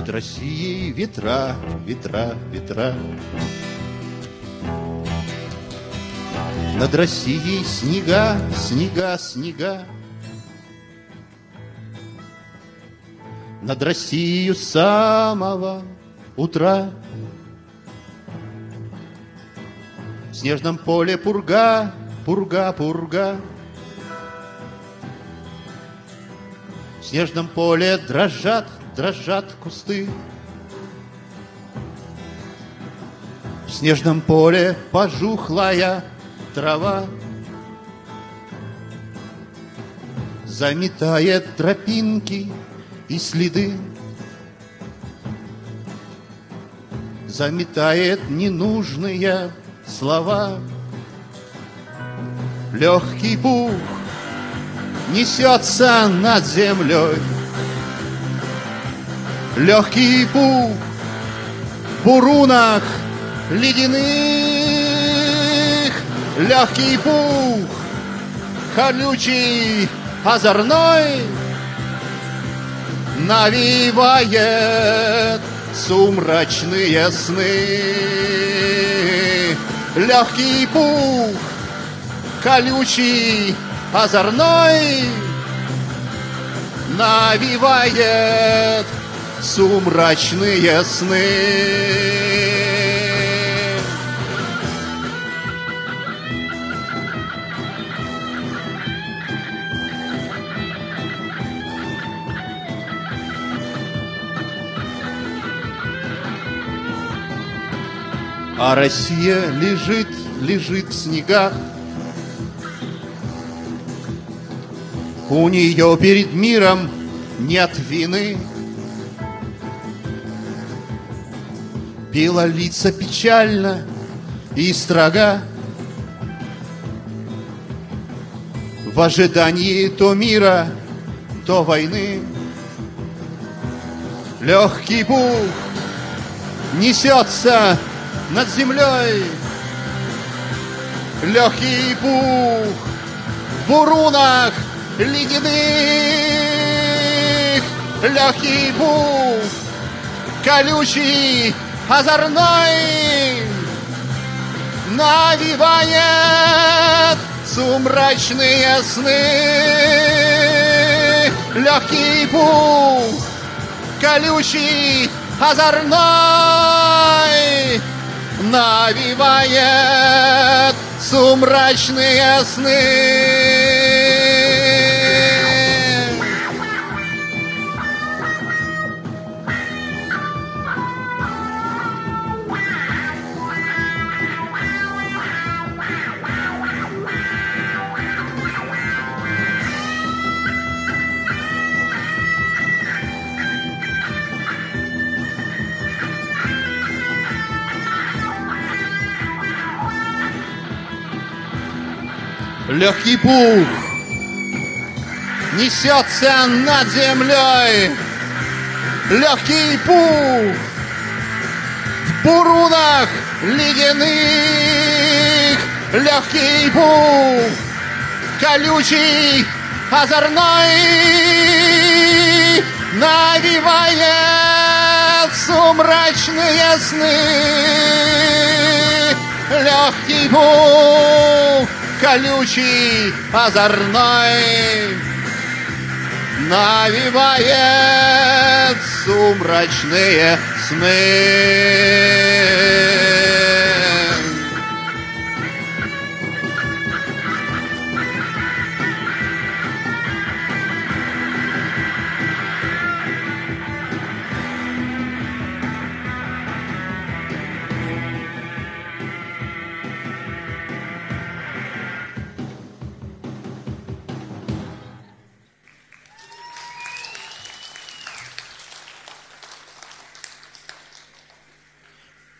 Над Россией ветра, ветра, ветра. Над Россией снега, снега, снега. Над Россией с самого утра. В снежном поле пурга, пурга, пурга. В снежном поле дрожат, дрожат кусты. В снежном поле пожухлая трава заметает тропинки и следы, заметает ненужные слова. Легкий пух несется над землей, легкий пух в бурунах ледяных, легкий пух колючий, озорной, навевает сумрачные сны. Легкий пух колючий, озорной, навевает сумрачные сны. А Россия лежит, лежит в снегах. У нее перед миром нет вины. Белолица печально и строга, в ожидании то мира, то войны. Легкий пух несется над землей, легкий пух в бурунах ледяных, легкий пух колючий, озорной, навевает сумрачные сны. Легкий пух колючий, озорной, навевает сумрачные сны. Легкий пух несется над землей, легкий пух в бурунах ледяных, легкий пух колючий, озорной, навевает сумрачные сны. Легкий пух колючий, озорной, навевает сумрачные сны.